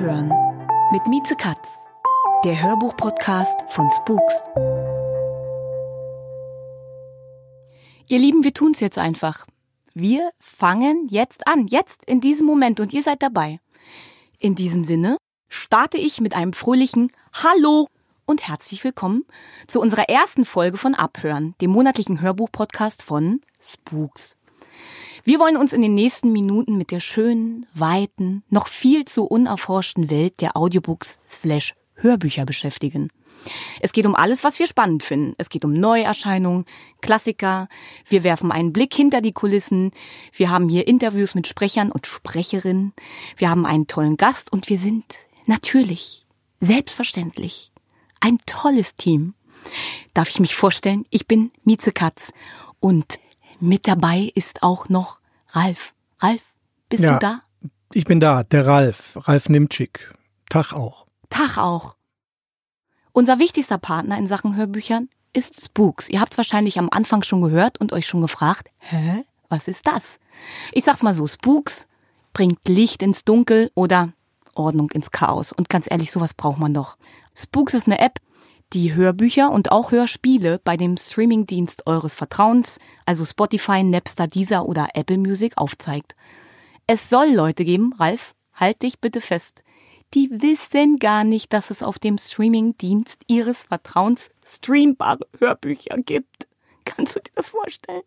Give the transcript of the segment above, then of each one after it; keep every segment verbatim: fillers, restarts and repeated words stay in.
Abhören mit Mieze Katz, der Hörbuch-Podcast von Spooks. Ihr Lieben, wir tun's jetzt einfach. Wir fangen jetzt an, jetzt in diesem Moment, und ihr seid dabei. In diesem Sinne starte ich mit einem fröhlichen Hallo und herzlich willkommen zu unserer ersten Folge von Abhören, dem monatlichen Hörbuch-Podcast von Spooks. Wir wollen uns in den nächsten Minuten mit der schönen, weiten, noch viel zu unerforschten Welt der Audiobooks slash Hörbücher beschäftigen. Es geht um alles, was wir spannend finden. Es geht um Neuerscheinungen, Klassiker. Wir werfen einen Blick hinter die Kulissen. Wir haben hier Interviews mit Sprechern und Sprecherinnen. Wir haben einen tollen Gast und wir sind natürlich, selbstverständlich, ein tolles Team. Darf ich mich vorstellen? Ich bin Mieze Katz und mit dabei ist auch noch Ralf. Ralf, bist ja, du da? Ich bin da, der Ralf, Ralf Nimtschik. Tag auch. Tag auch. Unser wichtigster Partner in Sachen Hörbüchern ist Spooks. Ihr habt es wahrscheinlich am Anfang schon gehört und euch schon gefragt, hä, was ist das? Ich sag's mal so, Spooks bringt Licht ins Dunkel oder Ordnung ins Chaos. Und ganz ehrlich, sowas braucht man doch. Spooks ist eine App, die Hörbücher und auch Hörspiele bei dem Streamingdienst eures Vertrauens, also Spotify, Napster, Deezer oder Apple Music, aufzeigt. Es soll Leute geben, Ralf, halt dich bitte fest, die wissen gar nicht, dass es auf dem Streamingdienst ihres Vertrauens streambare Hörbücher gibt. Kannst du dir das vorstellen?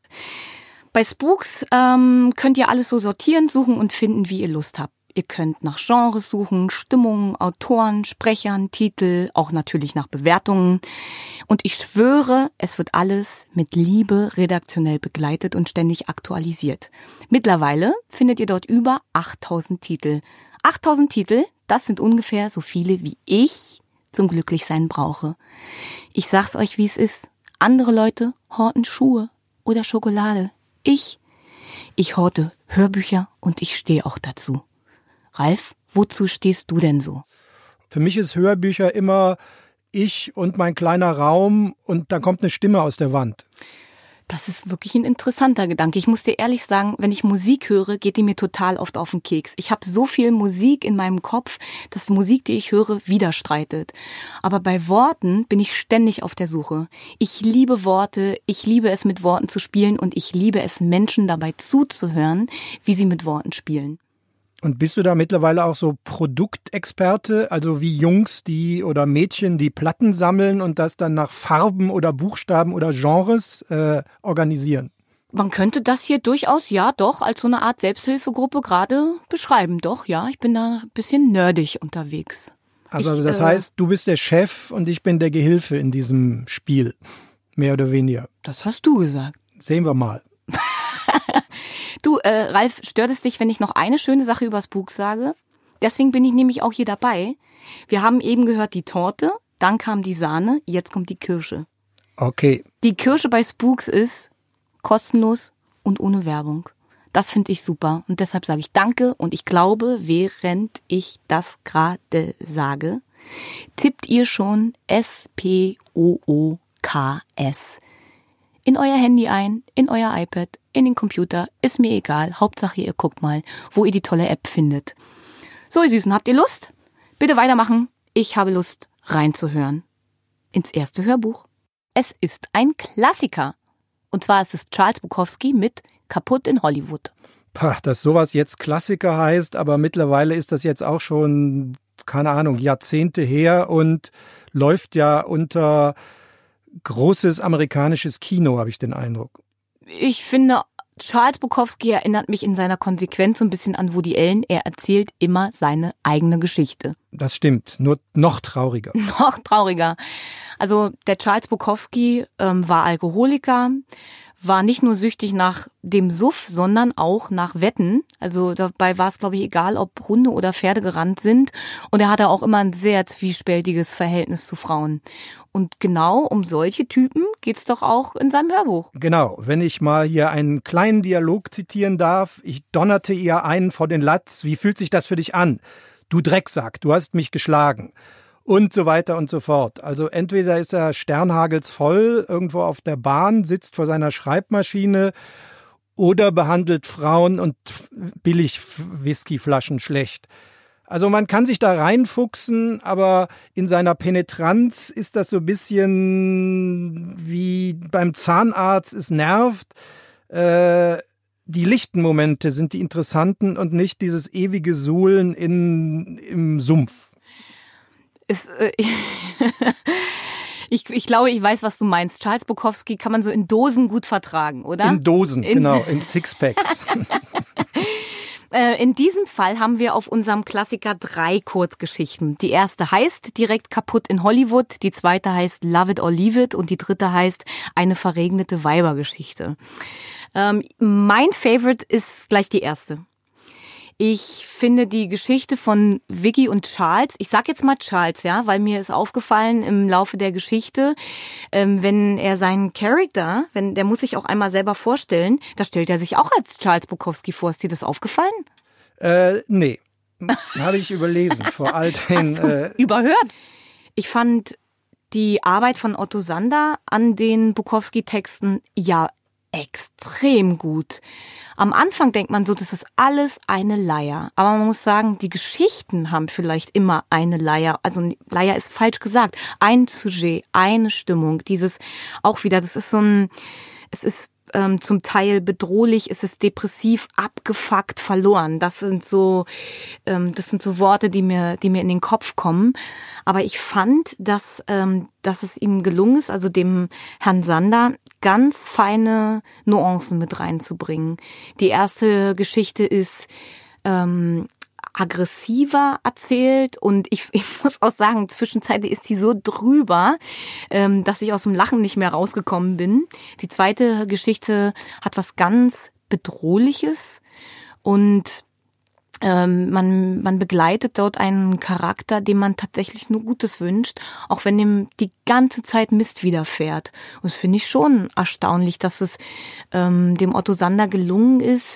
Bei Spooks ähm, könnt ihr alles so sortieren, suchen und finden, wie ihr Lust habt. Ihr könnt nach Genres suchen, Stimmungen, Autoren, Sprechern, Titel, auch natürlich nach Bewertungen. Und ich schwöre, es wird alles mit Liebe redaktionell begleitet und ständig aktualisiert. Mittlerweile findet ihr dort über achttausend Titel. achttausend Titel, das sind ungefähr so viele, wie ich zum Glücklichsein brauche. Ich sag's euch, wie es ist. Andere Leute horten Schuhe oder Schokolade. Ich, ich horte Hörbücher und ich stehe auch dazu. Ralf, wozu stehst du denn so? Für mich ist Hörbücher immer ich und mein kleiner Raum und da kommt eine Stimme aus der Wand. Das ist wirklich ein interessanter Gedanke. Ich muss dir ehrlich sagen, wenn ich Musik höre, geht die mir total oft auf den Keks. Ich habe so viel Musik in meinem Kopf, dass die Musik, die ich höre, widerstreitet. Aber bei Worten bin ich ständig auf der Suche. Ich liebe Worte, ich liebe es, mit Worten zu spielen und ich liebe es, Menschen dabei zuzuhören, wie sie mit Worten spielen. Und bist du da mittlerweile auch so Produktexperte, also wie Jungs, die oder Mädchen, die Platten sammeln und das dann nach Farben oder Buchstaben oder Genres äh, organisieren? Man könnte das hier durchaus, ja doch, als so eine Art Selbsthilfegruppe gerade beschreiben. Doch, ja, ich bin da ein bisschen nerdig unterwegs. Also, ich, also das äh, heißt, du bist der Chef und ich bin der Gehilfe in diesem Spiel, mehr oder weniger. Das hast du gesagt. Sehen wir mal. Du, äh, Ralf, stört es dich, wenn ich noch eine schöne Sache über Spooks sage? Deswegen bin ich nämlich auch hier dabei. Wir haben eben gehört die Torte, dann kam die Sahne, jetzt kommt die Kirsche. Okay. Die Kirsche bei Spooks ist kostenlos und ohne Werbung. Das finde ich super und deshalb sage ich Danke und ich glaube, während ich das gerade sage, tippt ihr schon S P O O K S in euer Handy ein, in euer iPad, in den Computer, ist mir egal. Hauptsache, ihr guckt mal, wo ihr die tolle App findet. So, ihr Süßen, habt ihr Lust? Bitte weitermachen. Ich habe Lust, reinzuhören. Ins erste Hörbuch. Es ist ein Klassiker. Und zwar ist es Charles Bukowski mit Kaputt in Hollywood. Pah, dass sowas jetzt Klassiker heißt, aber mittlerweile ist das jetzt auch schon, keine Ahnung, Jahrzehnte her und läuft ja unter großes amerikanisches Kino, habe ich den Eindruck. Ich finde, Charles Bukowski erinnert mich in seiner Konsequenz so ein bisschen an Woody Allen. Er erzählt immer seine eigene Geschichte. Das stimmt, nur noch trauriger. Noch trauriger. Also der Charles Bukowski ähm, war Alkoholiker, war nicht nur süchtig nach dem Suff, sondern auch nach Wetten. Also dabei war es, glaube ich, egal, ob Hunde oder Pferde gerannt sind. Und er hatte auch immer ein sehr zwiespältiges Verhältnis zu Frauen. Und genau um solche Typen geht's doch auch in seinem Hörbuch. Genau, wenn ich mal hier einen kleinen Dialog zitieren darf. Ich donnerte ihr einen vor den Latz. Wie fühlt sich das für dich an? Du Drecksack, du hast mich geschlagen. Und so weiter und so fort. Also entweder ist er sternhagelsvoll irgendwo auf der Bahn, sitzt vor seiner Schreibmaschine oder behandelt Frauen und billig Whiskyflaschen schlecht. Also man kann sich da reinfuchsen, aber in seiner Penetranz ist das so ein bisschen wie beim Zahnarzt, es nervt. Äh, die lichten Momente sind die interessanten und nicht dieses ewige Suhlen in, im Sumpf. Ist, äh, ich, ich glaube, ich weiß, was du meinst. Charles Bukowski kann man so in Dosen gut vertragen, oder? In Dosen, in genau, in Sixpacks. In diesem Fall haben wir auf unserem Klassiker drei Kurzgeschichten. Die erste heißt Direkt kaputt in Hollywood, die zweite heißt Love it or leave it und die dritte heißt Eine verregnete Weibergeschichte. Ähm, mein Favorite ist gleich die erste. Ich finde die Geschichte von Vicky und Charles, ich sag jetzt mal Charles, ja, weil mir ist aufgefallen im Laufe der Geschichte, ähm, wenn er seinen Charakter, wenn der muss sich auch einmal selber vorstellen, da stellt er sich auch als Charles Bukowski vor. Ist dir das aufgefallen? Äh, nee, habe ich überlesen vor all den... Hast du äh, überhört? Ich fand die Arbeit von Otto Sander an den Bukowski-Texten ja extrem gut. Am Anfang denkt man so, das ist alles eine Leier. Aber man muss sagen, die Geschichten haben vielleicht immer eine Leier. Also Leier ist falsch gesagt. Ein Sujet, eine Stimmung. Dieses auch wieder, das ist so ein, es ist ähm, zum Teil bedrohlich, es ist depressiv, abgefuckt, verloren. Das sind so, ähm, das sind so Worte, die mir, die mir in den Kopf kommen. Aber ich fand, dass, ähm, dass es ihm gelungen ist, also dem Herrn Sander, ganz feine Nuancen mit reinzubringen. Die erste Geschichte ist ähm, aggressiver erzählt und ich, ich muss auch sagen, zwischenzeitlich ist die so drüber, ähm, dass ich aus dem Lachen nicht mehr rausgekommen bin. Die zweite Geschichte hat was ganz Bedrohliches und ähm, man, man begleitet dort einen Charakter, dem man tatsächlich nur Gutes wünscht, auch wenn ihm die ganze Zeit Mist widerfährt. Und das finde ich schon erstaunlich, dass es ähm, dem Otto Sander gelungen ist,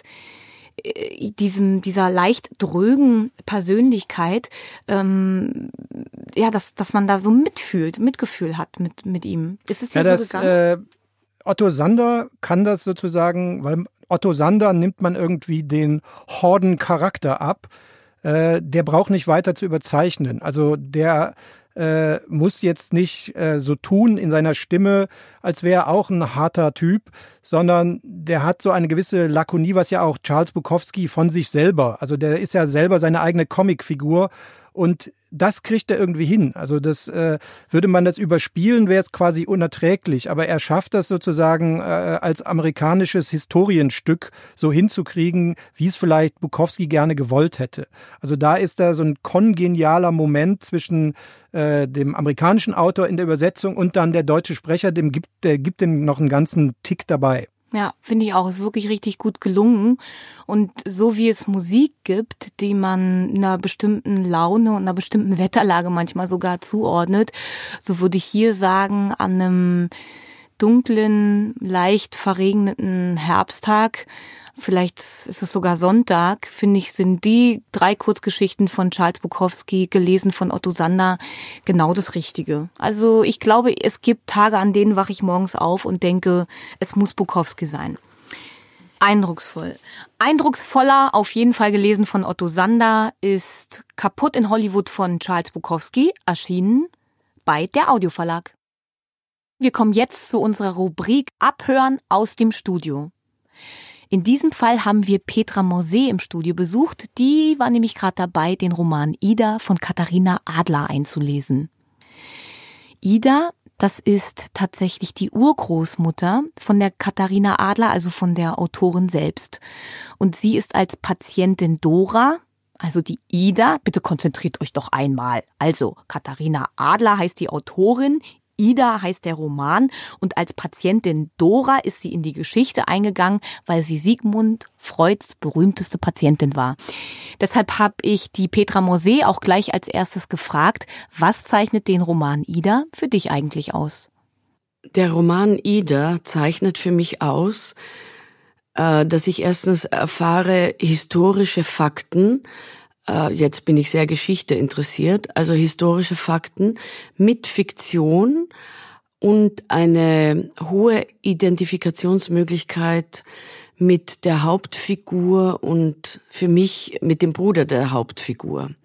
diesem dieser leicht drögen Persönlichkeit, ähm, ja, dass dass man da so mitfühlt, Mitgefühl hat mit mit ihm. Ist es dir ja, so das, gegangen? Äh, Otto Sander kann das sozusagen, weil Otto Sander nimmt man irgendwie den Horden-Charakter ab. Äh, der braucht nicht weiter zu überzeichnen. Also der äh, muss jetzt nicht äh, so tun in seiner Stimme, als wäre er auch ein harter Typ, sondern der hat so eine gewisse Lakonie, was ja auch Charles Bukowski von sich selber, also der ist ja selber seine eigene Comicfigur und das kriegt er irgendwie hin. Also das äh, würde man das überspielen, wäre es quasi unerträglich. Aber er schafft das sozusagen äh, als amerikanisches Historienstück so hinzukriegen, wie es vielleicht Bukowski gerne gewollt hätte. Also da ist da so ein kongenialer Moment zwischen äh, dem amerikanischen Autor in der Übersetzung und dann der deutsche Sprecher, dem gibt, der gibt dem noch einen ganzen Tick dabei. Ja, finde ich auch. Ist wirklich richtig gut gelungen. Und so wie es Musik gibt, die man einer bestimmten Laune und einer bestimmten Wetterlage manchmal sogar zuordnet, so würde ich hier sagen, an einem dunklen, leicht verregneten Herbsttag, vielleicht ist es sogar Sonntag, finde ich, sind die drei Kurzgeschichten von Charles Bukowski, gelesen von Otto Sander, genau das Richtige. Also ich glaube, es gibt Tage, an denen wache ich morgens auf und denke, es muss Bukowski sein. Eindrucksvoll. Eindrucksvoller, auf jeden Fall gelesen von Otto Sander, ist Kaputt in Hollywood von Charles Bukowski, erschienen bei der Audioverlag. Wir kommen jetzt zu unserer Rubrik Abhören aus dem Studio. In diesem Fall haben wir Petra Mausé im Studio besucht. Die war nämlich gerade dabei, den Roman Ida von Katharina Adler einzulesen. Ida, das ist tatsächlich die Urgroßmutter von der Katharina Adler, also von der Autorin selbst. Und sie ist als Patientin Dora, also die Ida, bitte konzentriert euch doch einmal. Also Katharina Adler heißt die Autorin, Ida heißt der Roman und als Patientin Dora ist sie in die Geschichte eingegangen, weil sie Sigmund Freuds berühmteste Patientin war. Deshalb habe ich die Petra Mausé auch gleich als erstes gefragt, was zeichnet den Roman Ida für dich eigentlich aus? Der Roman Ida zeichnet für mich aus, dass ich erstens erfahre historische Fakten. Jetzt bin ich sehr Geschichte interessiert, also historische Fakten mit Fiktion und eine hohe Identifikationsmöglichkeit mit der Hauptfigur und für mich mit dem Bruder der Hauptfigur.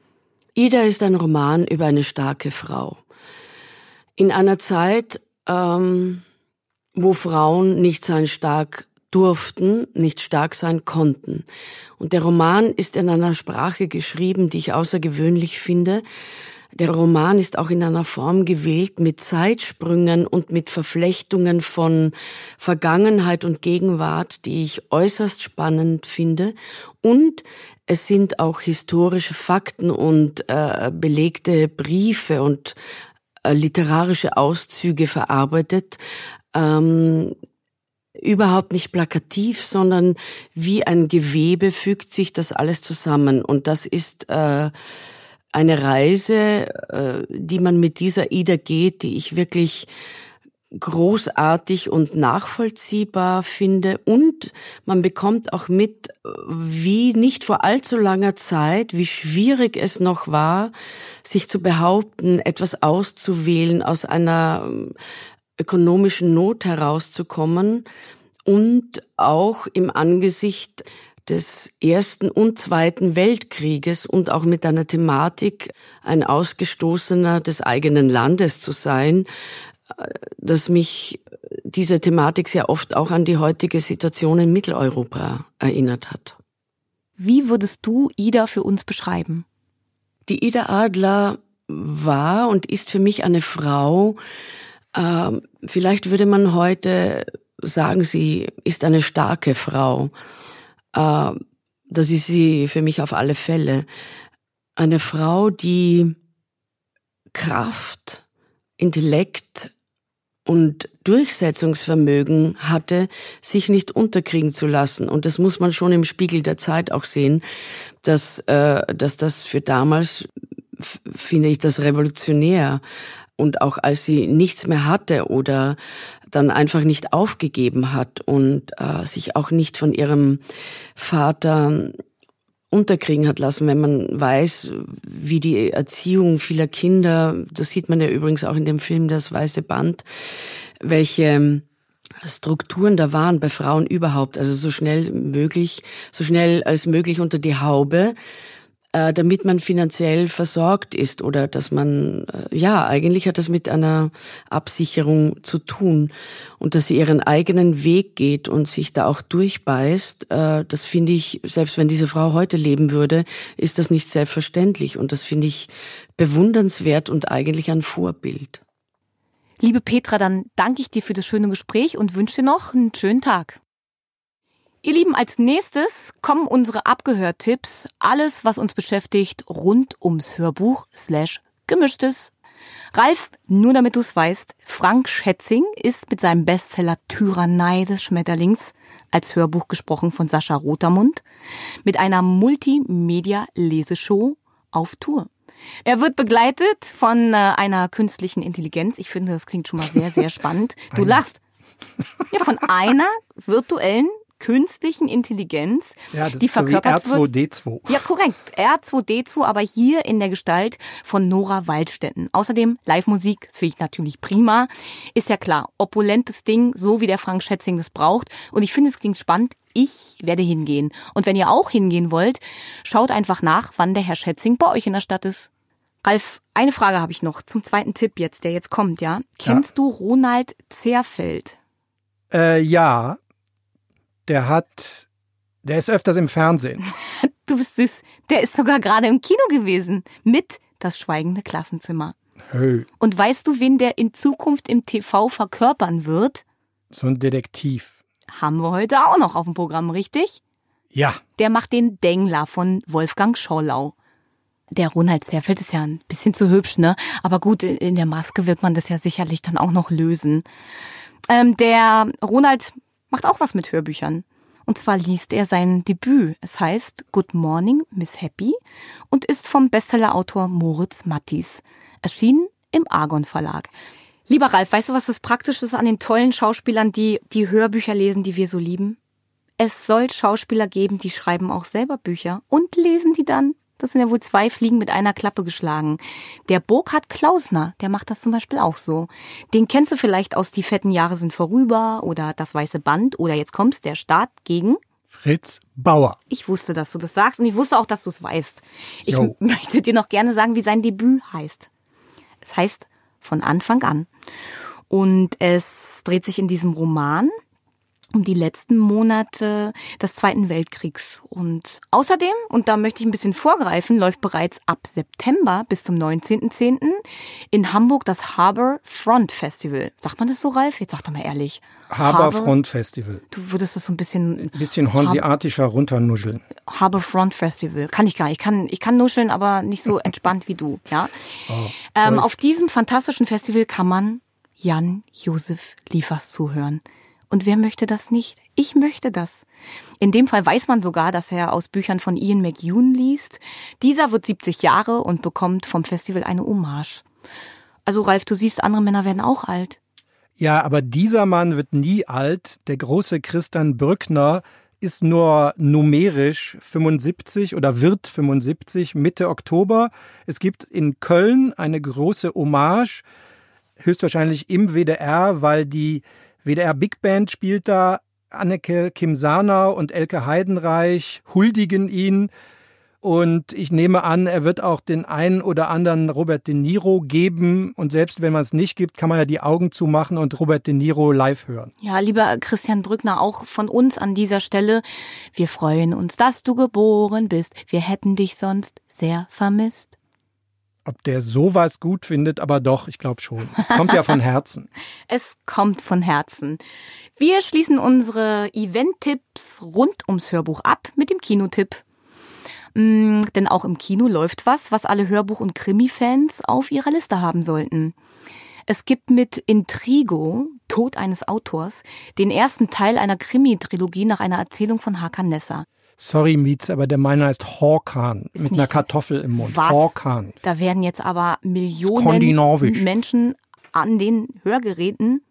Ida ist ein Roman über eine starke Frau. In einer Zeit, ähm, wo Frauen nicht sein stark durften, nicht stark sein konnten. Und der Roman ist in einer Sprache geschrieben, die ich außergewöhnlich finde. Der Roman ist auch in einer Form gewählt mit Zeitsprüngen und mit Verflechtungen von Vergangenheit und Gegenwart, die ich äußerst spannend finde. Und es sind auch historische Fakten und äh, belegte Briefe und äh, literarische Auszüge verarbeitet, ähm, überhaupt nicht plakativ, sondern wie ein Gewebe fügt sich das alles zusammen. Und das ist äh, eine Reise, äh, die man mit dieser Ida geht, die ich wirklich großartig und nachvollziehbar finde. Und man bekommt auch mit, wie nicht vor allzu langer Zeit, wie schwierig es noch war, sich zu behaupten, etwas auszuwählen, aus einer ökonomischen Not herauszukommen und auch im Angesicht des Ersten und Zweiten Weltkrieges und auch mit einer Thematik, ein Ausgestoßener des eigenen Landes zu sein, dass mich diese Thematik sehr oft auch an die heutige Situation in Mitteleuropa erinnert hat. Wie würdest du Ida für uns beschreiben? Die Ida Adler war und ist für mich eine Frau, äh, vielleicht würde man heute sagen, sie ist eine starke Frau. Äh, das ist sie für mich auf alle Fälle. Eine Frau, die Kraft, Intellekt und Durchsetzungsvermögen hatte, sich nicht unterkriegen zu lassen. Und das muss man schon im Spiegel der Zeit auch sehen, dass, äh, dass das für damals, f- finde ich, das revolutionär. Und auch als sie nichts mehr hatte oder dann einfach nicht aufgegeben hat und äh, sich auch nicht von ihrem Vater unterkriegen hat lassen, wenn man weiß, wie die Erziehung vieler Kinder, das sieht man ja übrigens auch in dem Film Das Weiße Band, welche Strukturen da waren bei Frauen überhaupt, also so schnell möglich, so schnell als möglich unter die Haube, äh, damit man finanziell versorgt ist oder dass man, äh, ja, eigentlich hat das mit einer Absicherung zu tun und dass sie ihren eigenen Weg geht und sich da auch durchbeißt, äh, das finde ich, selbst wenn diese Frau heute leben würde, ist das nicht selbstverständlich und das finde ich bewundernswert und eigentlich ein Vorbild. Liebe Petra, dann danke ich dir für das schöne Gespräch und wünsche dir noch einen schönen Tag. Ihr Lieben, als nächstes kommen unsere Abgehört-Tipps. Alles, was uns beschäftigt, rund ums Hörbuch slash Gemischtes. Ralf, nur damit du es weißt, Frank Schätzing ist mit seinem Bestseller Tyrannei des Schmetterlings als Hörbuch gesprochen von Sascha Rotermund mit einer Multimedia-Leseshow auf Tour. Er wird begleitet von äh, einer künstlichen Intelligenz. Ich finde, das klingt schon mal sehr, sehr spannend. Du lachst. Ja, von einer virtuellen künstlichen Intelligenz, ja, das die ist so wie verkörpert R zwei D zwei. wird. Ja, korrekt. R zwei D zwei, aber hier in der Gestalt von Nora Waldstetten. Außerdem Live-Musik, das finde ich natürlich prima. Ist ja klar, opulentes Ding, so wie der Frank Schätzing das braucht. Und ich finde, es klingt spannend. Ich werde hingehen. Und wenn ihr auch hingehen wollt, schaut einfach nach, wann der Herr Schätzing bei euch in der Stadt ist. Ralf, eine Frage habe ich noch zum zweiten Tipp jetzt, der jetzt kommt, ja? Kennst ja. du Ronald Zerfeld? Äh, ja. Der hat, der ist öfters im Fernsehen. Du bist süß. Der ist sogar gerade im Kino gewesen. Mit Das schweigende Klassenzimmer. Hö. Und weißt du, wen der in Zukunft im T V verkörpern wird? So ein Detektiv. Haben wir heute auch noch auf dem Programm, richtig? Ja. Der macht den Dengler von Wolfgang Schorlau. Der Ronald Zerfeld ist ja ein bisschen zu hübsch, ne? Aber gut, in der Maske wird man das ja sicherlich dann auch noch lösen. Ähm, der Ronald macht auch was mit Hörbüchern. Und zwar liest er sein Debüt. Es heißt Good Morning, Miss Happy und ist vom Bestsellerautor Moritz Mattis. Erschienen im Argon Verlag. Lieber Ralf, weißt du, was das Praktische ist an den tollen Schauspielern, die die Hörbücher lesen, die wir so lieben? Es soll Schauspieler geben, die schreiben auch selber Bücher und lesen die dann. Das sind ja wohl zwei Fliegen mit einer Klappe geschlagen. Der Burkhard Klausner, der macht das zum Beispiel auch so. Den kennst du vielleicht aus Die fetten Jahre sind vorüber oder Das weiße Band oder jetzt kommt's, der Staat gegen Fritz Bauer. Ich wusste, dass du das sagst und ich wusste auch, dass du es weißt. Ich Jo. m- möchte dir noch gerne sagen, wie sein Debüt heißt. Es heißt Von Anfang an. Und es dreht sich in diesem Roman um die letzten Monate des Zweiten Weltkriegs. Und außerdem, und da möchte ich ein bisschen vorgreifen, läuft bereits ab September bis zum neunzehnten zehnten in Hamburg das Harbor Front Festival. Sagt man das so, Ralf? Jetzt sag doch mal ehrlich. Harbor Front Festival. Du würdest das so ein bisschen... Ein bisschen hanseatischer runternuscheln. Harbor Front Festival. Kann ich gar nicht. Ich kann, ich kann nuscheln, aber nicht so entspannt wie du. Ja. Oh, ähm, toll. auf diesem fantastischen Festival kann man Jan-Josef Liefers zuhören. Und wer möchte das nicht? Ich möchte das. In dem Fall weiß man sogar, dass er aus Büchern von Ian McEwan liest. Dieser wird siebzig Jahre und bekommt vom Festival eine Hommage. Also Ralf, du siehst, andere Männer werden auch alt. Ja, aber dieser Mann wird nie alt. Der große Christian Brückner ist nur numerisch fünfundsiebzig oder wird fünfundsiebzig Mitte Oktober. Es gibt in Köln eine große Hommage, höchstwahrscheinlich im W D R, weil die W D R Big Band spielt da. Anneke Kim-Sarnau und Elke Heidenreich huldigen ihn. Und ich nehme an, er wird auch den einen oder anderen Robert De Niro geben. Und selbst wenn man es nicht gibt, kann man ja die Augen zumachen und Robert De Niro live hören. Ja, lieber Christian Brückner, auch von uns an dieser Stelle. Wir freuen uns, dass du geboren bist. Wir hätten dich sonst sehr vermisst. Ob der sowas gut findet, aber doch, ich glaube schon. Es kommt ja von Herzen. Es kommt von Herzen. Wir schließen unsere Event-Tipps rund ums Hörbuch ab mit dem Kinotipp. Mm, denn auch im Kino läuft was, was alle Hörbuch- und Krimi-Fans auf ihrer Liste haben sollten. Es gibt mit Intrigo, Tod eines Autors, den ersten Teil einer Krimi-Trilogie nach einer Erzählung von Hakan Nesser. Sorry, Mietz, aber der meiner heißt Horkan, Ist mit nicht- einer Kartoffel im Mund. Was? Horkan. Da werden jetzt aber Millionen Skandinavisch. Menschen an den Hörgeräten.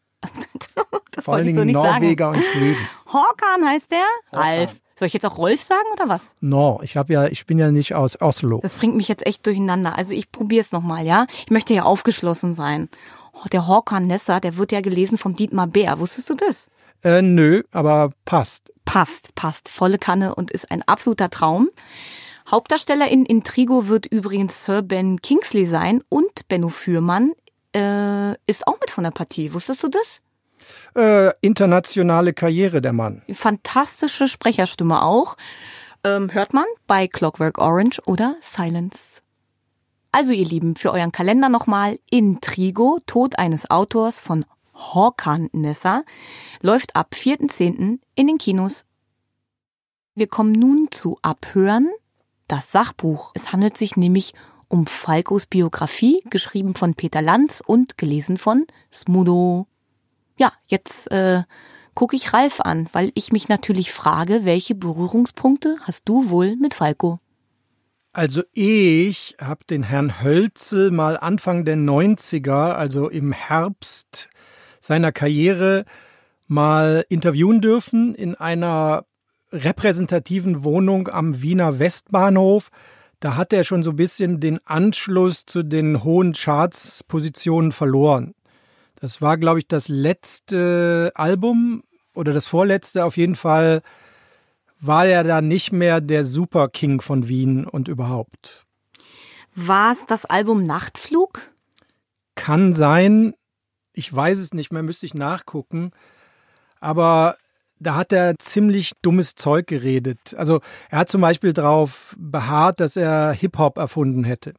Das Vor allen wollte ich so Dingen nicht Norweger sagen. und Schweden. Horkan heißt der? Ralf. Soll ich jetzt auch Rolf sagen oder was? No, ich hab ja, ich bin ja nicht aus Oslo. Das bringt mich jetzt echt durcheinander. Also ich probiere es nochmal, ja? Ich möchte ja aufgeschlossen sein. Der Håkan Nesser, der wird ja gelesen vom Dietmar Bär. Wusstest du das? Äh, nö, aber passt. Passt, passt. Volle Kanne und ist ein absoluter Traum. Hauptdarsteller in Intrigo wird übrigens Sir Ben Kingsley sein und Benno Fürmann äh, ist auch mit von der Partie. Wusstest du das? Äh, internationale Karriere, der Mann. Fantastische Sprecherstimme auch. Ähm, hört man bei Clockwork Orange oder Silence. Also ihr Lieben, für euren Kalender nochmal Intrigo, Tod eines Autors von Håkan Nesser, läuft ab vierten zehnten in den Kinos. Wir kommen nun zu Abhören, das Sachbuch. Es handelt sich nämlich um Falcos Biografie, geschrieben von Peter Lanz und gelesen von Smudo. Ja, jetzt äh, gucke ich Ralf an, weil ich mich natürlich frage, welche Berührungspunkte hast du wohl mit Falco? Also ich habe den Herrn Hölzel mal Anfang der neunziger, also im Herbst seiner Karriere, mal interviewen dürfen in einer repräsentativen Wohnung am Wiener Westbahnhof. Da hat er schon so ein bisschen den Anschluss zu den hohen Charts-Positionen verloren. Das war, glaube ich, das letzte Album oder das vorletzte. Auf jeden Fall war er da nicht mehr der Super-King von Wien und überhaupt. War es das Album Nachtflug? Kann sein, ich weiß es nicht mehr, müsste ich nachgucken. Aber da hat er ziemlich dummes Zeug geredet. Also er hat zum Beispiel darauf beharrt, dass er Hip-Hop erfunden hätte.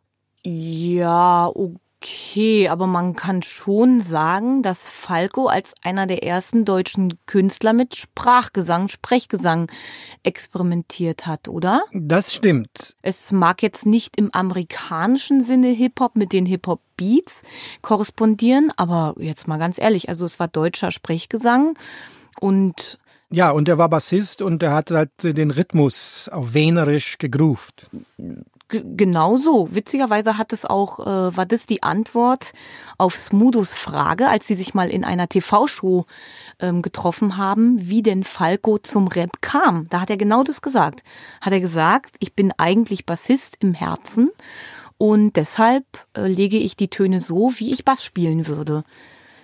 Ja, okay, aber man kann schon sagen, dass Falco als einer der ersten deutschen Künstler mit Sprachgesang, Sprechgesang experimentiert hat, oder? Das stimmt. Es mag jetzt nicht im amerikanischen Sinne Hip-Hop mit den Hip-Hop-Beats korrespondieren, aber jetzt mal ganz ehrlich, also es war deutscher Sprechgesang und Ja, und er war Bassist und er hat halt den Rhythmus auf Wienerisch gegroovt. G- genau so. Witzigerweise hat es auch, äh, war das die Antwort auf Smudos Frage, als sie sich mal in einer T V-Show ähm, getroffen haben, wie denn Falco zum Rap kam. Da hat er genau das gesagt. Hat er gesagt, ich bin eigentlich Bassist im Herzen und deshalb äh, lege ich die Töne so, wie ich Bass spielen würde.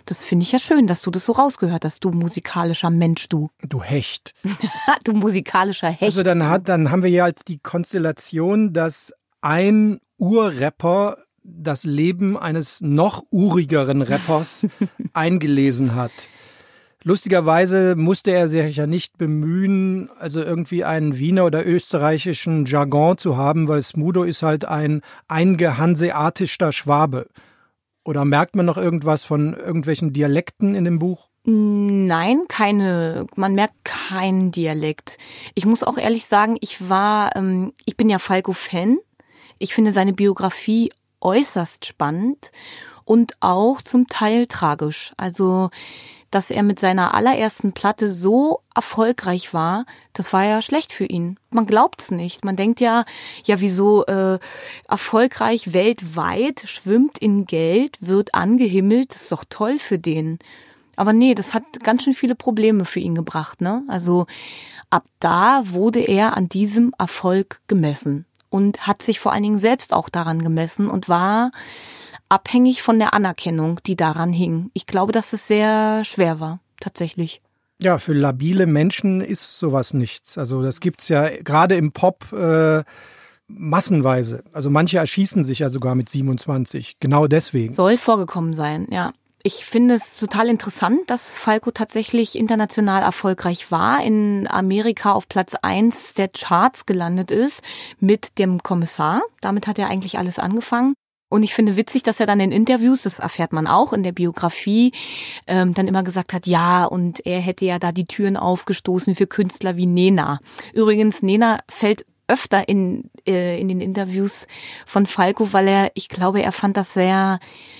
Das finde ich ja schön, dass du das so rausgehört hast, du musikalischer Mensch, du. Du Hecht. Du musikalischer Hecht. Also dann, hat, dann haben wir ja halt die Konstellation, dass ein Urrapper das Leben eines noch urigeren Rappers eingelesen hat. Lustigerweise musste er sich ja nicht bemühen, also irgendwie einen Wiener oder österreichischen Jargon zu haben, weil Smudo ist halt ein eingehanseatischer Schwabe. Oder merkt man noch irgendwas von irgendwelchen Dialekten in dem Buch? Nein, keine. Man merkt keinen Dialekt. Ich muss auch ehrlich sagen, ich war, ähm, ich bin ja Falco-Fan. Ich finde seine Biografie äußerst spannend und auch zum Teil tragisch. Also, dass er mit seiner allerersten Platte so erfolgreich war, das war ja schlecht für ihn. Man glaubt's nicht. Man denkt ja, ja wieso äh, erfolgreich weltweit, schwimmt in Geld, wird angehimmelt, das ist doch toll für den. Aber nee, das hat ganz schön viele Probleme für ihn gebracht, ne? Also ab da wurde er an diesem Erfolg gemessen und hat sich vor allen Dingen selbst auch daran gemessen und war abhängig von der Anerkennung, die daran hing. Ich glaube, dass es sehr schwer war, tatsächlich. Ja, für labile Menschen ist sowas nichts. Also das gibt's ja gerade im Pop äh, massenweise. Also manche erschießen sich ja sogar mit siebenundzwanzig. Genau deswegen. Soll vorgekommen sein, ja. Ich finde es total interessant, dass Falco tatsächlich international erfolgreich war, in Amerika auf Platz eins der Charts gelandet ist mit dem Kommissar. Damit hat er eigentlich alles angefangen. Und ich finde witzig, dass er dann in Interviews, das erfährt man auch in der Biografie, ähm, dann immer gesagt hat, ja, und er hätte ja da die Türen aufgestoßen für Künstler wie Nena. Übrigens, Nena fällt öfter in äh, in den Interviews von Falco, weil er, ich glaube, er fand das sehr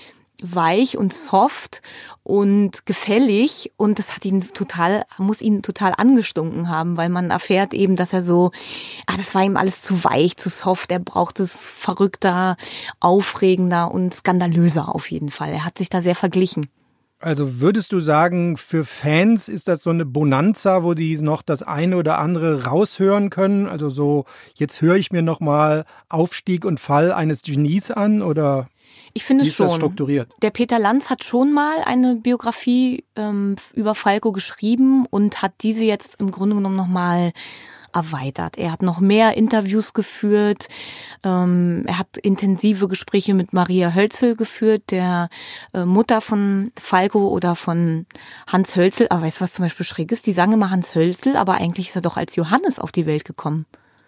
weich und soft und gefällig und das hat ihn total, muss ihn total angestunken haben, weil man erfährt eben, dass er so, ah, das war ihm alles zu weich, zu soft, er braucht es verrückter, aufregender und skandalöser auf jeden Fall. Er hat sich da sehr verglichen. Also würdest du sagen, für Fans ist das so eine Bonanza, wo die noch das eine oder andere raushören können? Also so, jetzt höre ich mir nochmal Aufstieg und Fall eines Genies an oder? Ich finde Wie ist schon. das strukturiert? Der Peter Lanz hat schon mal eine Biografie ähm, über Falco geschrieben und hat diese jetzt im Grunde genommen nochmal erweitert. Er hat noch mehr Interviews geführt. Ähm, er hat intensive Gespräche mit Maria Hölzel geführt, der äh, Mutter von Falco oder von Hans Hölzel. Aber weißt du, was zum Beispiel schräg ist? Die sagen immer Hans Hölzel, aber eigentlich ist er doch als Johannes auf die Welt gekommen.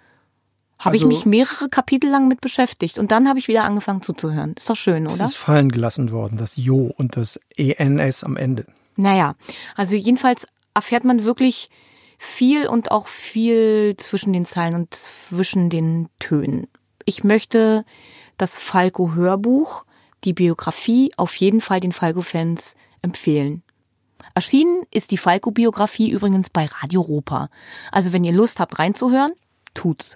Habe Also, ich mich mehrere Kapitel lang mit beschäftigt. Und dann habe ich wieder angefangen zuzuhören. Ist doch schön, oder? Es ist fallen gelassen worden, das Jo und das E N S am Ende. Naja, also jedenfalls erfährt man wirklich viel und auch viel zwischen den Zeilen und zwischen den Tönen. Ich möchte das Falco-Hörbuch, die Biografie, auf jeden Fall den Falco-Fans empfehlen. Erschienen ist die Falco-Biografie übrigens bei Radio Europa. Also wenn ihr Lust habt reinzuhören, tut's.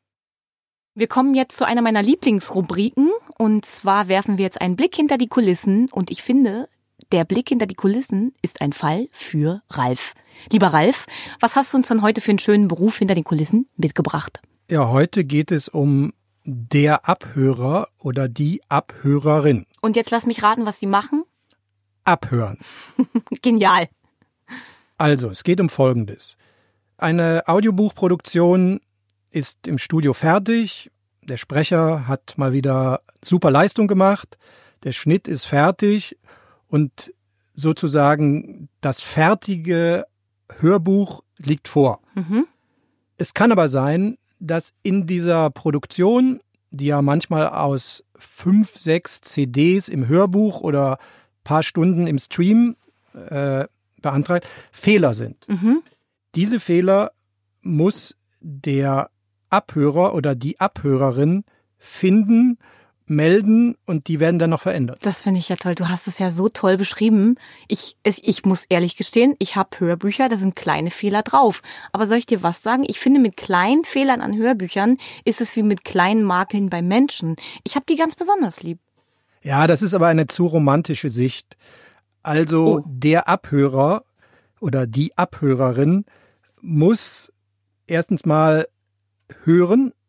Wir kommen jetzt zu einer meiner Lieblingsrubriken und zwar werfen wir jetzt einen Blick hinter die Kulissen und ich finde, der Blick hinter die Kulissen ist ein Fall für Ralf. Lieber Ralf, was hast du uns denn heute für einen schönen Beruf hinter den Kulissen mitgebracht? Ja, heute geht es um der Abhörer oder die Abhörerin. Und jetzt lass mich raten, was sie machen. Abhören. Genial. Also, es geht um Folgendes. Eine Audiobuchproduktion ist im Studio fertig. Der Sprecher hat mal wieder super Leistung gemacht. Der Schnitt ist fertig und sozusagen das fertige Hörbuch liegt vor. Mhm. Es kann aber sein, dass in dieser Produktion, die ja manchmal aus fünf, sechs C Ds im Hörbuch oder paar Stunden im Stream äh, beantragt, Fehler sind. Mhm. Diese Fehler muss der Abhörer oder die Abhörerin finden, melden und die werden dann noch verändert. Das finde ich ja toll. Du hast es ja so toll beschrieben. Ich, es, ich muss ehrlich gestehen, ich habe Hörbücher, da sind kleine Fehler drauf. Aber soll ich dir was sagen? Ich finde, mit kleinen Fehlern an Hörbüchern ist es wie mit kleinen Makeln bei Menschen. Ich habe die ganz besonders lieb. Ja, das ist aber eine zu romantische Sicht. Also Oh. der Abhörer oder die Abhörerin muss erstens mal hören,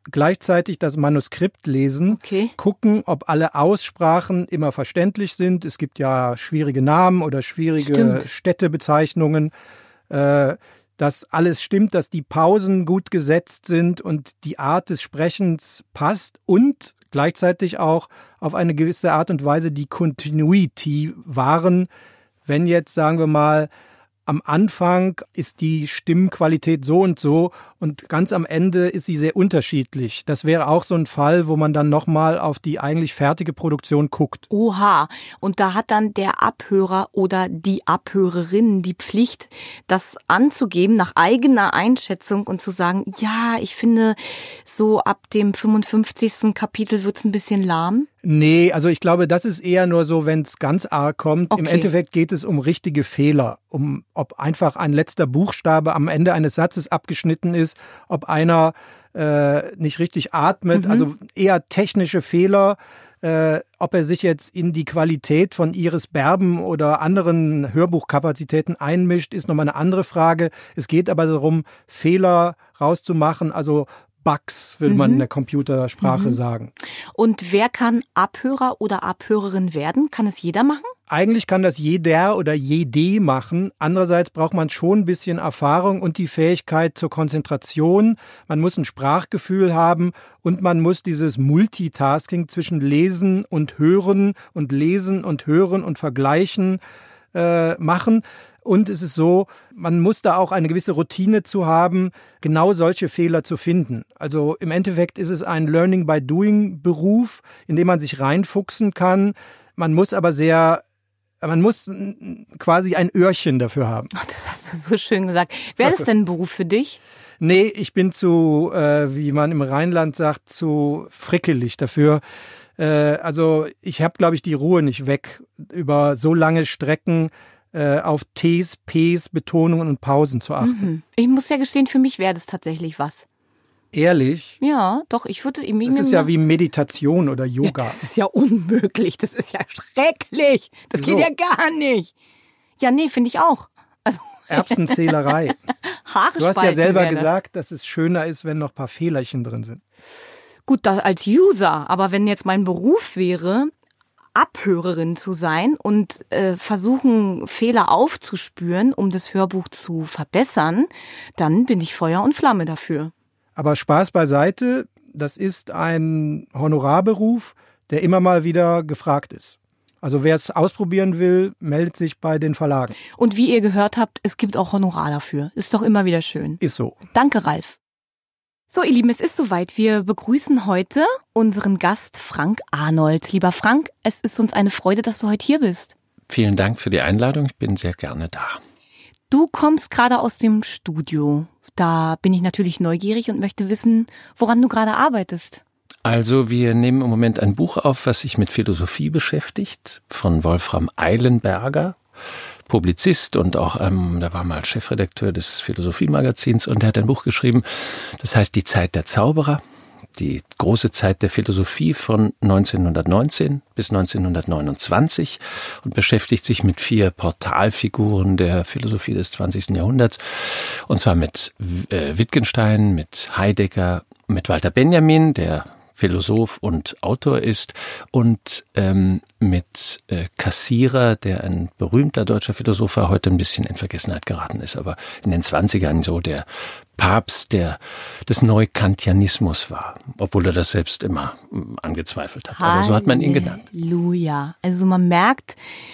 gleichzeitig das Manuskript lesen, okay. gucken, ob alle Aussprachen immer verständlich sind. Es gibt ja schwierige Namen oder schwierige Stimmt. Städtebezeichnungen. Äh, dass alles stimmt, dass die Pausen gut gesetzt sind und die Art des Sprechens passt und gleichzeitig auch auf eine gewisse Art und Weise die Continuity wahren. Wenn jetzt, sagen wir mal, am Anfang ist die Stimmqualität so und so und ganz am Ende ist sie sehr unterschiedlich. Das wäre auch so ein Fall, wo man dann nochmal auf die eigentlich fertige Produktion guckt. Oha, und da hat dann der Abhörer oder die Abhörerin die Pflicht, das anzugeben nach eigener Einschätzung und zu sagen, ja, ich finde, so ab dem fünfundfünfzigsten Kapitel wird's ein bisschen lahm. Nee, also ich glaube, das ist eher nur so, wenn es ganz arg kommt. Okay. Im Endeffekt geht es um richtige Fehler, um ob einfach ein letzter Buchstabe am Ende eines Satzes abgeschnitten ist, ob einer äh, nicht richtig atmet, Mhm. also eher technische Fehler. Äh, ob er sich jetzt in die Qualität von Iris Berben oder anderen Hörbuchkapazitäten einmischt, ist nochmal eine andere Frage. Es geht aber darum, Fehler rauszumachen, also Bugs, würde man Mhm. in der Computersprache Mhm. sagen. Und wer kann Abhörer oder Abhörerin werden? Kann es jeder machen? Eigentlich kann das jeder oder jede machen. Andererseits braucht man schon ein bisschen Erfahrung und die Fähigkeit zur Konzentration. Man muss ein Sprachgefühl haben und man muss dieses Multitasking zwischen Lesen und Hören und Lesen und Hören und Vergleichen äh, machen. Und es ist so, man muss da auch eine gewisse Routine zu haben, genau solche Fehler zu finden. Also im Endeffekt ist es ein Learning-by-Doing-Beruf, in dem man sich reinfuchsen kann. Man muss aber sehr, man muss quasi ein Öhrchen dafür haben. Oh, das hast du so schön gesagt. Wäre das denn ein Beruf für dich? Nee, ich bin zu, äh, wie man im Rheinland sagt, zu frickelig dafür. Äh, also ich habe, glaube ich, die Ruhe nicht weg, über so lange Strecken auf Ts, Ps, Betonungen und Pausen zu achten. Mhm. Ich muss ja gestehen, für mich wäre das tatsächlich was. Ehrlich? Ja, doch, ich würde... Ich, das ist ja wie Meditation oder Yoga. Ja, das ist ja unmöglich, das ist ja schrecklich. Das so. geht ja gar nicht. Ja, nee, finde ich auch. Also Erbsenzählerei. Haare Du hast ja spalten selber wäre das. gesagt, dass es schöner ist, wenn noch ein paar Fehlerchen drin sind. Gut, das als User, aber wenn jetzt mein Beruf wäre, Abhörerin zu sein und äh, versuchen, Fehler aufzuspüren, um das Hörbuch zu verbessern, dann bin ich Feuer und Flamme dafür. Aber Spaß beiseite, das ist ein Honorarberuf, der immer mal wieder gefragt ist. Also wer es ausprobieren will, meldet sich bei den Verlagen. Und wie ihr gehört habt, es gibt auch Honorar dafür. Ist doch immer wieder schön. Ist so. Danke, Ralf. So, ihr Lieben, es ist soweit. Wir begrüßen heute unseren Gast Frank Arnold. Lieber Frank, es ist uns eine Freude, dass du heute hier bist. Vielen Dank für die Einladung. Ich bin sehr gerne da. Du kommst gerade aus dem Studio. Da bin ich natürlich neugierig und möchte wissen, woran du gerade arbeitest. Also wir nehmen im Moment ein Buch auf, was sich mit Philosophie beschäftigt, von Wolfram Eilenberger, Publizist und auch, ähm, der war mal Chefredakteur des Philosophiemagazins und der hat ein Buch geschrieben, das heißt Die Zeit der Zauberer, die große Zeit der Philosophie von neunzehnhundertneunzehn bis neunzehnhundertneunundzwanzig und beschäftigt sich mit vier Portalfiguren der Philosophie des zwanzigsten Jahrhunderts und zwar mit äh, Wittgenstein, mit Heidegger, mit Walter Benjamin, der Philosoph und Autor ist, und ähm, mit äh, Cassirer, der ein berühmter deutscher Philosoph war, heute ein bisschen in Vergessenheit geraten ist, aber in den zwanzigern so der Papst der, des Neukantianismus war, obwohl er das selbst immer mm, angezweifelt hat. Aber so hat man ihn genannt. Halleluja. Also man merkt,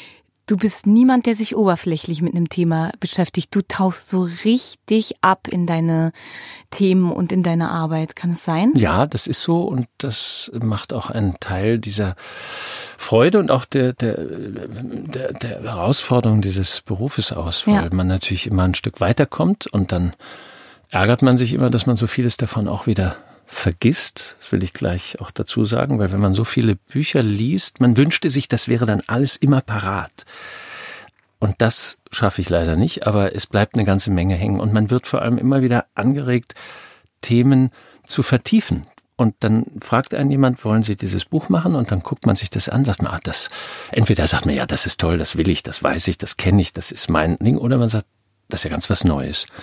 du bist niemand, der sich oberflächlich mit einem Thema beschäftigt. Du tauchst so richtig ab in deine Themen und in deine Arbeit. Kann es sein? Ja, das ist so und das macht auch einen Teil dieser Freude und auch der, der, der, der Herausforderung dieses Berufes aus, weil ja. man natürlich immer ein Stück weiterkommt und dann ärgert man sich immer, dass man so vieles davon auch wieder vergisst. Das will ich gleich auch dazu sagen, weil wenn man so viele Bücher liest, man wünschte sich, das wäre dann alles immer parat. Und das schaffe ich leider nicht, aber es bleibt eine ganze Menge hängen und man wird vor allem immer wieder angeregt, Themen zu vertiefen. Und dann fragt einen jemand, wollen Sie dieses Buch machen? Und dann guckt man sich das an, sagt man, ah, das, entweder sagt man, ja, das ist toll, das will ich, das weiß ich, das kenne ich, das ist mein Ding, oder man sagt, das ist ja ganz was Neues.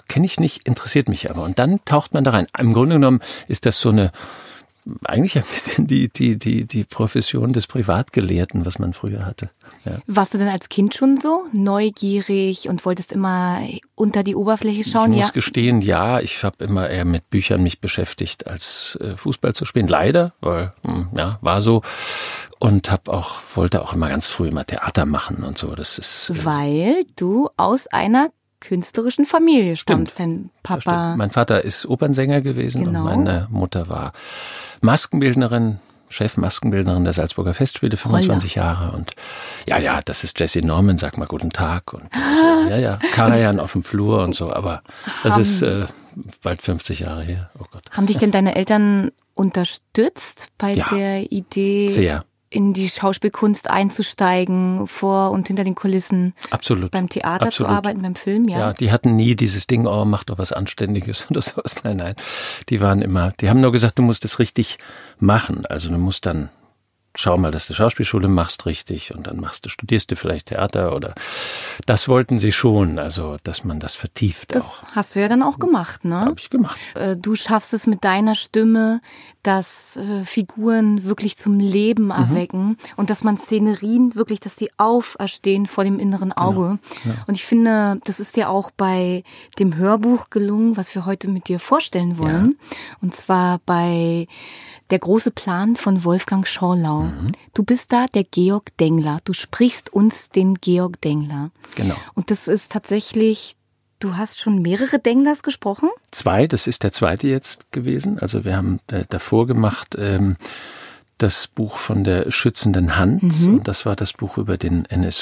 kenne ich nicht, interessiert mich aber. Und dann taucht man da rein. Im Grunde genommen ist das so eine, eigentlich ein bisschen die, die, die, die Profession des Privatgelehrten, was man früher hatte. Ja. Warst du denn als Kind schon so neugierig und wolltest immer unter die Oberfläche schauen? Ich muss ja? gestehen, ja, ich habe immer eher mit Büchern mich beschäftigt, als äh, Fußball zu spielen. Leider, weil, mh, ja, war so. Und hab auch, wollte auch immer ganz früh immer Theater machen und so. Das ist, äh, Weil du aus einer künstlerischen Familie stammst, dein Papa. Mein Vater ist Opernsänger gewesen Genau. und meine Mutter war Maskenbildnerin, Chefmaskenbildnerin der Salzburger Festspiele, fünfundzwanzig Holla. Jahre. Und ja, ja, das ist Jessie Norman, sag mal guten Tag. Und so, ja, ja, Karajan auf dem Flur und so. Aber das haben, ist äh, bald fünfzig Jahre her. Oh Gott. Haben dich denn deine Eltern unterstützt bei ja, der Idee, sehr. in die Schauspielkunst einzusteigen, vor und hinter den Kulissen? Absolut. Beim Theater Absolut. zu arbeiten, beim Film, ja? Ja, die hatten nie dieses Ding, oh, mach doch was Anständiges oder sowas. Nein, nein. Die waren immer, die haben nur gesagt, du musst es richtig machen. Also du musst dann, schau mal, dass du Schauspielschule machst richtig und dann machst du, studierst du vielleicht Theater oder, das wollten sie schon, also, dass man das vertieft das auch. Das hast du ja dann auch gemacht, ne? Hab ich gemacht. Du schaffst es mit deiner Stimme, dass äh, Figuren wirklich zum Leben erwecken mhm. und dass man Szenerien wirklich, dass die auferstehen vor dem inneren Auge. Genau. Ja. Und ich finde, das ist dir auch bei dem Hörbuch gelungen, was wir heute mit dir vorstellen wollen. Ja. Und zwar bei Der große Plan von Wolfgang Schorlau. Mhm. Du bist da der Georg Dengler. Du sprichst uns den Georg Dengler. Genau. Und das ist tatsächlich, du hast schon mehrere Denglers gesprochen? Zwei, das ist der zweite jetzt gewesen. Also wir haben äh, davor gemacht ähm, das Buch von der schützenden Hand. Mhm. Und das war das Buch über den N S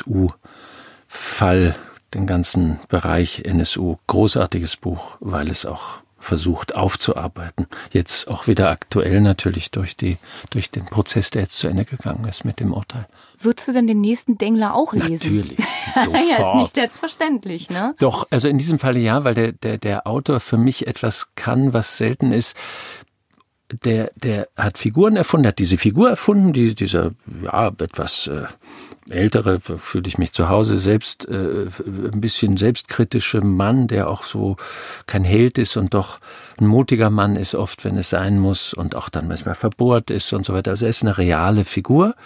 U-Fall, den ganzen Bereich N S U. Großartiges Buch, weil es auch versucht aufzuarbeiten. Jetzt auch wieder aktuell natürlich durch die durch den Prozess, der jetzt zu Ende gegangen ist mit dem Urteil. Würdest du denn den nächsten Dengler auch lesen? Natürlich, sofort. Ja, ist nicht selbstverständlich, ne? Doch, also in diesem Falle ja, weil der der der Autor für mich etwas kann, was selten ist. Der der hat Figuren erfunden, hat diese Figur erfunden, die, dieser ja etwas äh, ältere, fühle ich mich zu Hause, selbst äh, ein bisschen selbstkritische Mann, der auch so kein Held ist und doch ein mutiger Mann ist oft, wenn es sein muss und auch dann manchmal verbohrt ist und so weiter. Also er ist eine reale Figur,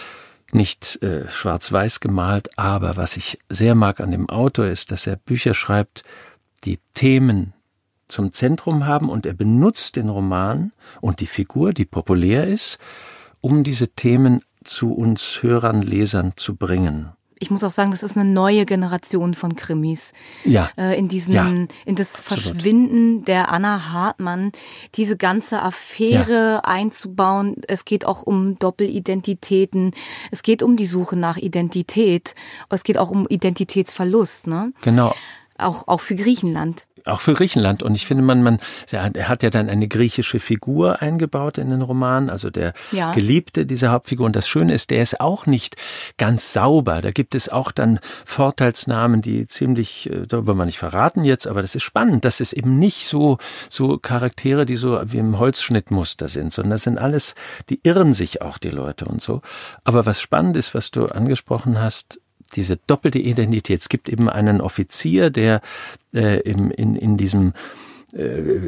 nicht äh, schwarz-weiß gemalt, aber was ich sehr mag an dem Autor ist, dass er Bücher schreibt, die Themen zum Zentrum haben und er benutzt den Roman und die Figur, die populär ist, um diese Themen zu uns Hörern, Lesern zu bringen. Ich muss auch sagen, das ist eine neue Generation von Krimis. Ja. Äh, in diesen, ja. in das Absolut. Verschwinden der Anna Hartmann, diese ganze Affäre ja. einzubauen. Es geht auch um Doppelidentitäten. Es geht um die Suche nach Identität. Es geht auch um Identitätsverlust, ne? Genau. Auch, auch für Griechenland. Auch für Griechenland. Und ich finde, man, man, er hat ja dann eine griechische Figur eingebaut in den Roman, also der ja. Geliebte dieser Hauptfigur. Und das Schöne ist, der ist auch nicht ganz sauber. Da gibt es auch dann Vorteilsnamen, die ziemlich, da wollen wir nicht verraten jetzt, aber das ist spannend. Das ist eben nicht so, so Charaktere, die so wie im Holzschnittmuster sind, sondern das sind alles, die irren sich auch, die Leute und so. Aber was spannend ist, was du angesprochen hast, diese doppelte Identität. Es gibt eben einen Offizier, der äh, im, in, in diesem äh,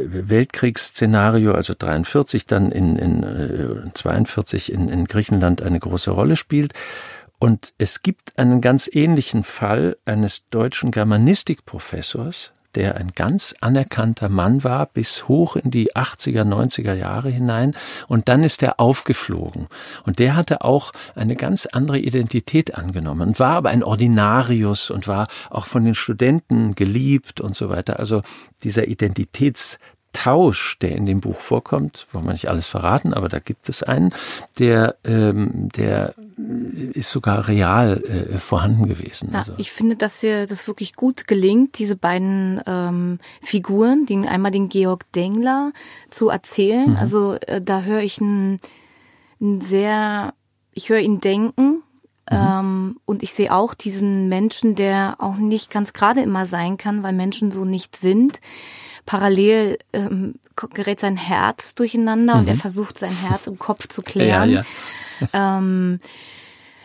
Weltkriegsszenario, also dreiundvierzig, dann in, in äh, zweiundvierzig in, in Griechenland eine große Rolle spielt. Und es gibt einen ganz ähnlichen Fall eines deutschen Germanistikprofessors, der ein ganz anerkannter Mann war, bis hoch in die achtziger, neunziger Jahre hinein. Und dann ist er aufgeflogen. Und der hatte auch eine ganz andere Identität angenommen und war aber ein Ordinarius und war auch von den Studenten geliebt und so weiter. Also dieser Identitätstausch, der in dem Buch vorkommt, wollen wir nicht alles verraten, aber da gibt es einen, der, ähm, der ist sogar real äh, vorhanden gewesen. Ja, also. Ich finde, dass dir das wirklich gut gelingt, diese beiden ähm, Figuren, den, einmal den Georg Dengler zu erzählen. Mhm. Also äh, da höre ich ein, ein sehr, ich höre ihn denken. Mhm. Ähm, und ich sehe auch diesen Menschen, der auch nicht ganz gerade immer sein kann, weil Menschen so nicht sind. Parallel ähm, gerät sein Herz durcheinander mhm. und er versucht, sein Herz im Kopf zu klären. Ja, ja. ähm,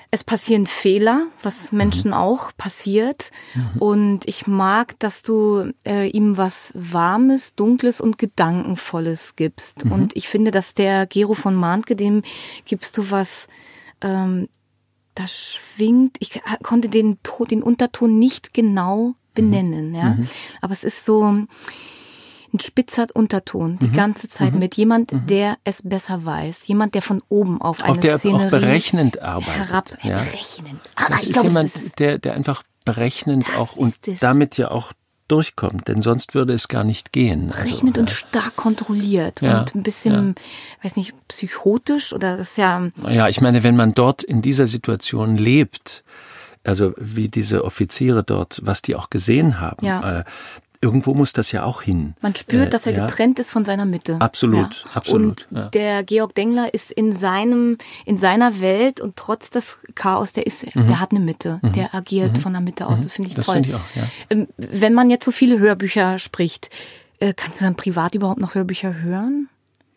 Es passieren Fehler, was Menschen mhm. auch passiert. Mhm. Und ich mag, dass du äh, ihm was Warmes, Dunkles und Gedankenvolles gibst. Mhm. Und ich finde, dass der Gero von Mahnke, dem gibst du was, ähm, das schwingt. Ich konnte den, den Unterton nicht genau benennen, mhm. ja. Mhm. Aber es ist so ein spitzer Unterton die mhm. ganze Zeit mhm. mit jemand, mhm. der es besser weiß. Jemand, der von oben auf eine auch der Szenerie auch berechnend arbeitet. Herab, ja. berechnend. Ah, das ich ist glaub, jemand, das ist der, der einfach berechnend das auch und es. damit ja auch durchkommt, denn sonst würde es gar nicht gehen. Berechnend also, und ja. stark kontrolliert ja. und ein bisschen, ja. weiß nicht, psychotisch oder das ist ja... Ja, ich meine, wenn man dort in dieser Situation lebt, also wie diese Offiziere dort, was die auch gesehen haben, ja. äh, irgendwo muss das ja auch hin. Man spürt, äh, dass er ja. getrennt ist von seiner Mitte. Absolut, ja. absolut. Und ja. der Georg Dengler ist in seinem, in seiner Welt und trotz des Chaos, der ist, mhm. der hat eine Mitte. Mhm. Der agiert mhm. von der Mitte aus. Das finde ich das toll. Das finde ich auch, ja. Wenn man jetzt so viele Hörbücher spricht, kannst du dann privat überhaupt noch Hörbücher hören?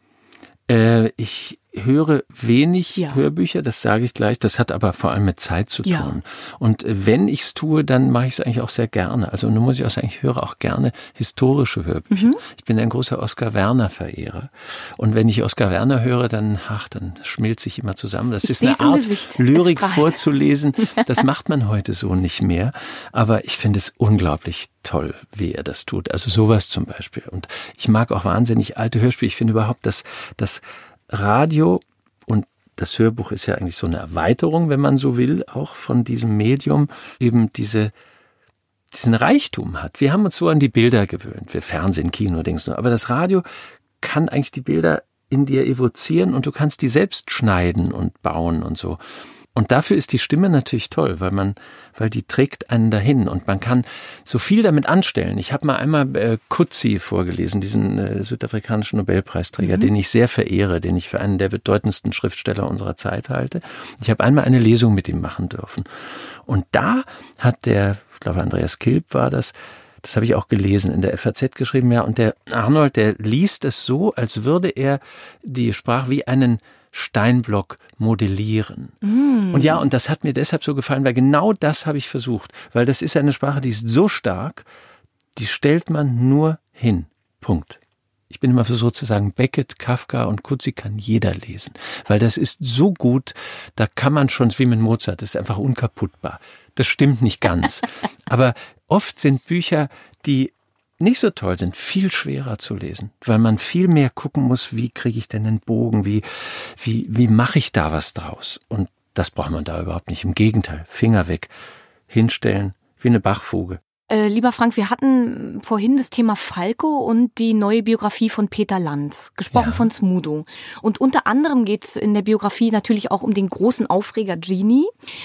Äh, ich höre wenig ja. Hörbücher, das sage ich gleich. Das hat aber vor allem mit Zeit zu tun. Ja. Und wenn ich es tue, dann mache ich es eigentlich auch sehr gerne. Also nun muss ich auch sagen, ich höre auch gerne historische Hörbücher. Mhm. Ich bin ein großer Oskar Werner-Verehrer. Und wenn ich Oskar Werner höre, dann, ach, dann schmilzt sich immer zusammen. Das ich ist eine Art, Gesicht. Lyrik vorzulesen. Das macht man heute so nicht mehr. Aber ich finde es unglaublich toll, wie er das tut. Also sowas zum Beispiel. Und ich mag auch wahnsinnig alte Hörspiele. Ich finde überhaupt, dass das Radio und das Hörbuch ist ja eigentlich so eine Erweiterung, wenn man so will, auch von diesem Medium, eben diese, diesen Reichtum hat. Wir haben uns so an die Bilder gewöhnt, wir Fernsehen, Kino, Dings nur, aber das Radio kann eigentlich die Bilder in dir evozieren und du kannst die selbst schneiden und bauen und so. Und dafür ist die Stimme natürlich toll, weil man, weil die trägt einen dahin und man kann so viel damit anstellen. Ich habe mal einmal äh, Coetzee vorgelesen, diesen äh, südafrikanischen Nobelpreisträger, mhm. den ich sehr verehre, den ich für einen der bedeutendsten Schriftsteller unserer Zeit halte. Ich habe einmal eine Lesung mit ihm machen dürfen. Und da hat der, ich glaube Andreas Kilp war das, das habe ich auch gelesen, in der F A Z geschrieben, ja, und der Arnold, der liest es so, als würde er die Sprache wie einen Steinblock modellieren. Mm. Und ja, und das hat mir deshalb so gefallen, weil genau das habe ich versucht. Weil das ist eine Sprache, die ist so stark, die stellt man nur hin. Punkt. Ich bin immer versucht zu sagen, Beckett, Kafka und Coetzee kann jeder lesen. Weil das ist so gut, da kann man schon, wie mit Mozart, das ist einfach unkaputtbar. Das stimmt nicht ganz. Aber oft sind Bücher, die nicht so toll sind, viel schwerer zu lesen, weil man viel mehr gucken muss, wie kriege ich denn einen Bogen, wie, wie, wie mache ich da was draus? Und das braucht man da überhaupt nicht. Im Gegenteil, Finger weg, hinstellen, wie eine Bachfuge. Äh, lieber Frank, wir hatten vorhin das Thema Falco und die neue Biografie von Peter Lanz, gesprochen ja. von Smudo. Und unter anderem geht es in der Biografie natürlich auch um den großen Aufreger Genie.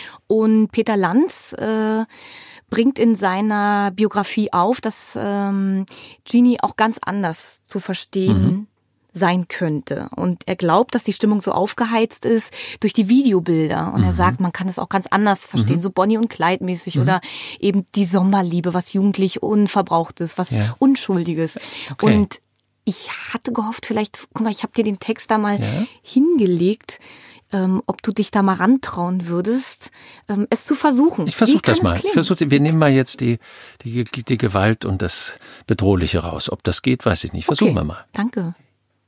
Und Peter Lanz äh, bringt in seiner Biografie auf, dass ähm, Genie auch ganz anders zu verstehen mhm. sein könnte. Und er glaubt, dass die Stimmung so aufgeheizt ist durch die Videobilder. Und mhm. er sagt, man kann es auch ganz anders verstehen, mhm. so Bonnie und Clyde mäßig mhm. oder eben die Sommerliebe, was jugendlich Unverbrauchtes, was ja. Unschuldiges. Okay. Und ich hatte gehofft, vielleicht, guck mal, ich habe dir den Text da mal ja. hingelegt, ähm, ob du dich da mal rantrauen würdest, ähm, es zu versuchen. Ich versuche das mal. Ich versuch, wir nehmen mal jetzt die, die, die Gewalt und das Bedrohliche raus. Ob das geht, weiß ich nicht. Versuchen okay. wir mal. Danke.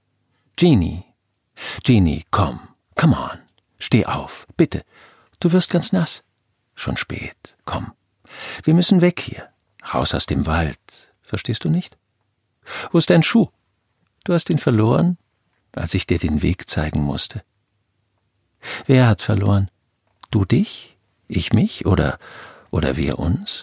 Genie, Genie, komm, come on, steh auf, bitte. Du wirst ganz nass. Schon spät, komm. Wir müssen weg hier, raus aus dem Wald. Verstehst du nicht? Wo ist dein Schuh? Du hast ihn verloren, als ich dir den Weg zeigen musste. Wer hat verloren? Du dich? Ich mich? Oder, oder wir uns?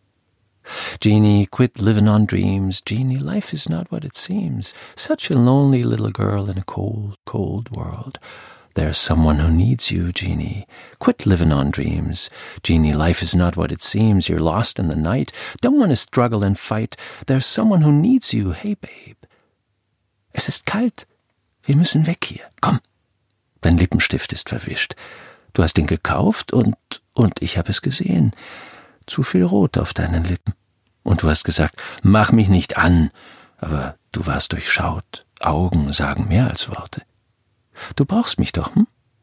Genie, quit living on dreams. Genie, life is not what it seems. Such a lonely little girl in a cold, cold world. There's someone who needs you, Genie. Quit living on dreams. Genie, life is not what it seems. You're lost in the night. Don't want to struggle and fight. There's someone who needs you. Hey, babe. Es ist kalt. Wir müssen weg hier. Komm. Dein Lippenstift ist verwischt. Du hast ihn gekauft und, und ich habe es gesehen. Zu viel Rot auf deinen Lippen. Und du hast gesagt, mach mich nicht an. Aber du warst durchschaut. Augen sagen mehr als Worte. Du brauchst mich doch, hm?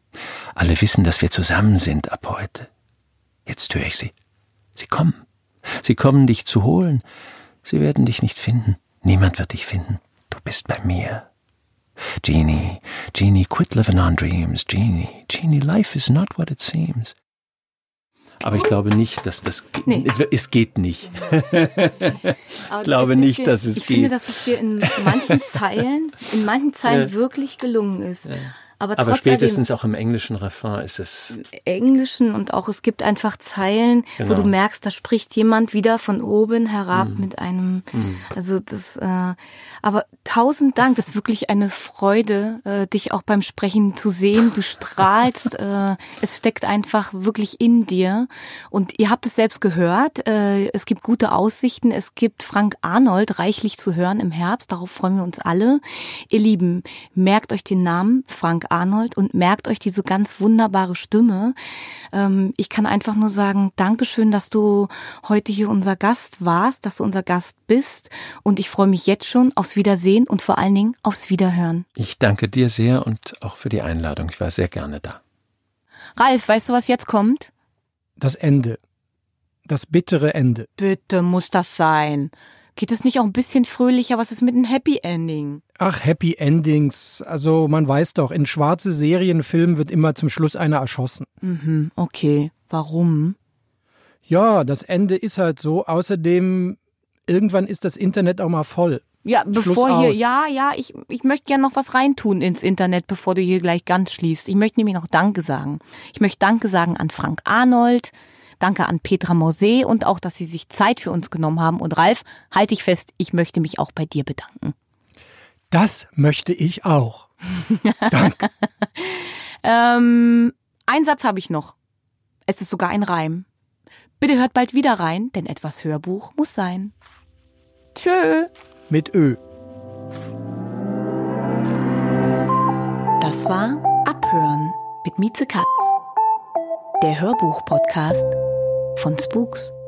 Alle wissen, dass wir zusammen sind ab heute. Jetzt höre ich sie. Sie kommen. Sie kommen, dich zu holen. Sie werden dich nicht finden. Niemand wird dich finden. Du bist bei mir. Jeannie, Jeannie, quit living on dreams. Jeannie, Jeannie, life is not what it seems. Aber ich glaube nicht, dass das geht. Nee. Es geht nicht. Ich glaube nicht, dir, dass es ich geht. Ich finde, dass es dir in manchen Zeilen, in manchen Zeilen ja. wirklich gelungen ist. Ja. Aber, Aber spätestens auch im englischen Refrain ist es... Englischen und auch, es gibt einfach Zeilen, genau. wo du merkst, da spricht jemand wieder von oben herab mm. mit einem... Mm. Also das... Äh, aber tausend Dank, das ist wirklich eine Freude, äh, dich auch beim Sprechen zu sehen. Du strahlst, äh, es steckt einfach wirklich in dir. Und ihr habt es selbst gehört, äh, es gibt gute Aussichten, es gibt Frank Arnold reichlich zu hören im Herbst, darauf freuen wir uns alle. Ihr Lieben, merkt euch den Namen Frank Arnold und merkt euch diese ganz wunderbare Stimme. Ähm, ich kann einfach nur sagen, Dankeschön, dass du heute hier unser Gast warst, dass du unser Gast bist und ich freue mich jetzt schon aufs Wiedersehen und vor allen Dingen aufs Wiederhören. Ich danke dir sehr und auch für die Einladung. Ich war sehr gerne da. Ralf, weißt du, was jetzt kommt? Das Ende. Das bittere Ende. Bitte muss das sein. Geht es nicht auch ein bisschen fröhlicher? Was ist mit einem Happy Ending? Ach, Happy Endings. Also man weiß doch, in schwarze Serienfilmen wird immer zum Schluss einer erschossen. Mhm, okay. Warum? Ja, das Ende ist halt so. Außerdem, irgendwann ist das Internet auch mal voll. Ja, bevor hier, ja, ja, ich, ich möchte gerne noch was reintun ins Internet, bevor du hier gleich ganz schließt. Ich möchte nämlich noch Danke sagen. Ich möchte Danke sagen an Frank Arnold, danke an Petra Morsey und auch, dass sie sich Zeit für uns genommen haben. Und Ralf, halt dich fest, ich möchte mich auch bei dir bedanken. Das möchte ich auch. Danke. ähm, einen Satz habe ich noch. Es ist sogar ein Reim. Bitte hört bald wieder rein, denn etwas Hörbuch muss sein. Tschö. Mit Ö. Das war Abhören mit Mieze Katz. Der Hörbuch-Podcast von Spooks.